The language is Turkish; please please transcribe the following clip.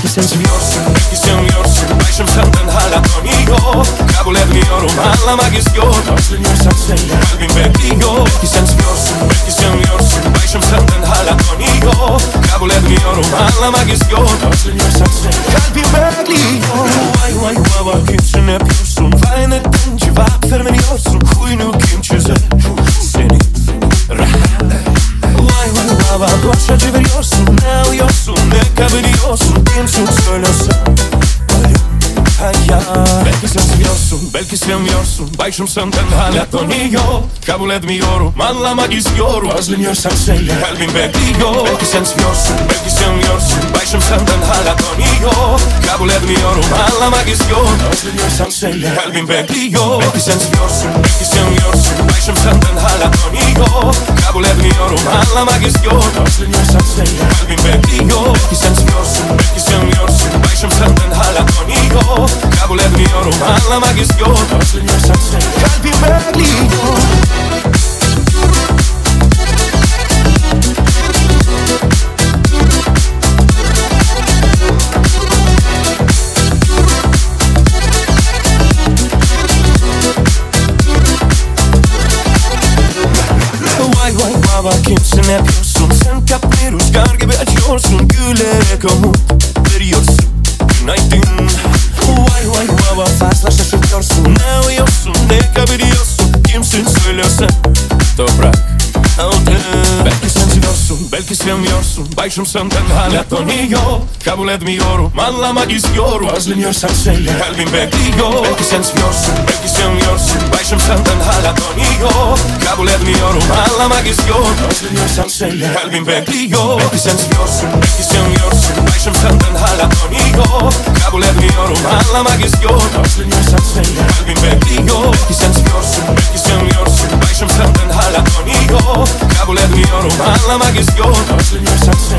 Belki sen seviyorsun, belki sevmiyorsun. Başım senden hala dönüyor. Kabul etmiyorum, anlamak istiyorum. Özleniyorsan söyle, kalbim bekliyor. Belki sen seviyorsun, belki sevmiyorsun. Başım senden hala dönüyor. Kabul etmiyorum, anlamak istiyorum. Özleniyorsan söyle, kalbim bekliyor. Vay vay baba, kimsin yapıyorsun? Vay neden cevap vermiyorsun? Huyunu kim çözer? Seni vay vay baba, boşa çeviriyorsun. Ne uyuyorsun, ne kabulüyorsun? Kimsin söylesen? Belki sen seviyorsun, belki sevmiyorsun. Başım senden hala dönüyor. Kabul etmiyorum, anlamak istiyorum. Özleniyorsan söyle, kalbim bekliyor. Belki sen seviyorsun, belki sevmiyorsun. Başım senden hala dönüyor. Kabul etmiyorum, anlamak istiyorum. Özleniyorsan söyle, kalbim bekliyor. Belki sen seviyorsun, belki sevmiyorsun. Başım senden hala dönüyor. Kabul etmiyorum, anlamak istiyorum. Özleniyorsan söyle, kalbim bekliyor. Belki sen seviyorsun, belki sevmiyorsun. Başım senden hala dönüyor. Kabul etmiyorum, anlamak istiyorum. Özleniyorsan söyle, kalbim bekliyor. Vay vay baba, kimsin yapıyorsun? Sen kapı rüzgar gibi açıyorsun. Gülerek umut veriyorsun. Günaydın. Vay vay baba, fazla şaşırtıyorsun. Ne uyuyorsun, ne kabulüyorsun? Kimsin söylesen? Toprak altın. Belki sen seviyorsun, belki sevmiyorsun. Başım senden hala dönüyor. Kabul etmiyorum, anlamak istiyorum. Özleniyorsan söyle, kalbim bekliyor. Belki sen seviyorsun, belki sevmiyorsun. Başım senden hala dönüyor. Kabul etmiyorum, anlamak istiyorum. Özleniyorsan söyle, kalbim bekliyor. Belki sen seviyorsun, belki sevmiyorsun. Başım senden hala dönüyor. Kabul etmiyorum, anlamak istiyorum. Özleniyorsan söyle, kalbim bekliyor. Belki sen seviyorsun, belki sevmiyorsun. Başım senden hala dönüyor. Kabul etmiyorum, anlamak istiyorum. Özleniyorsan söyle.